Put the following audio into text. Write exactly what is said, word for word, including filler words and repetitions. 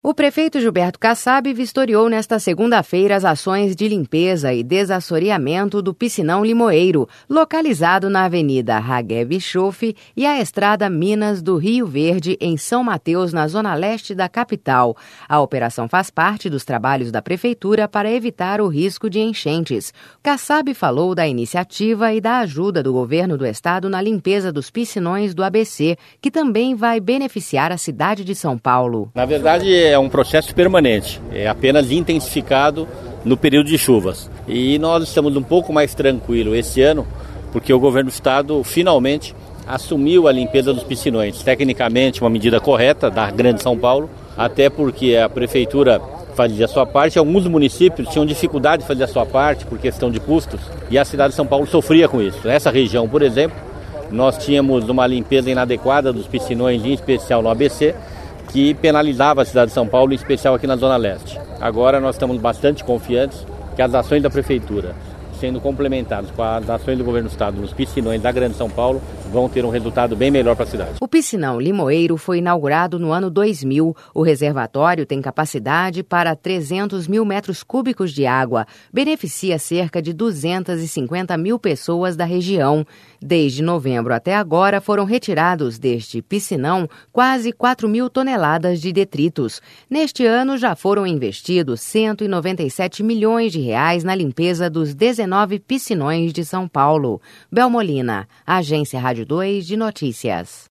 O prefeito Gilberto Kassab vistoriou nesta segunda-feira as ações de limpeza e desassoreamento do Piscinão Limoeiro, localizado na Avenida Ragué Bischoff e a Estrada Minas do Rio Verde, em São Mateus, na zona leste da capital. A operação faz parte dos trabalhos da prefeitura para evitar o risco de enchentes. Kassab falou da iniciativa e da ajuda do governo do estado na limpeza dos piscinões do A B C, que também vai beneficiar a cidade de São Paulo. Na verdade, é um processo permanente, é apenas intensificado no período de chuvas. E nós estamos um pouco mais tranquilos esse ano, porque o governo do estado finalmente assumiu a limpeza dos piscinões. Tecnicamente, uma medida correta da Grande São Paulo, até porque a prefeitura fazia a sua parte, alguns municípios tinham dificuldade de fazer a sua parte por questão de custos, e a cidade de São Paulo sofria com isso. Nessa região, por exemplo, nós tínhamos uma limpeza inadequada dos piscinões, em especial no A B C, que penalizava a cidade de São Paulo, em especial aqui na Zona Leste. Agora nós estamos bastante confiantes que as ações da Prefeitura, sendo complementadas com as ações do Governo do Estado nos piscinões da Grande São Paulo, vão ter um resultado bem melhor para a cidade. O Piscinão Limoeiro foi inaugurado no ano dois mil. O reservatório tem capacidade para trezentos mil metros cúbicos de água. Beneficia cerca de duzentas e cinquenta mil pessoas da região. Desde novembro até agora foram retirados deste piscinão quase quatro mil toneladas de detritos. Neste ano já foram investidos cento e noventa e sete milhões de reais na limpeza dos dezenove piscinões de São Paulo. Belmolina, Agência Rádio dois de Notícias.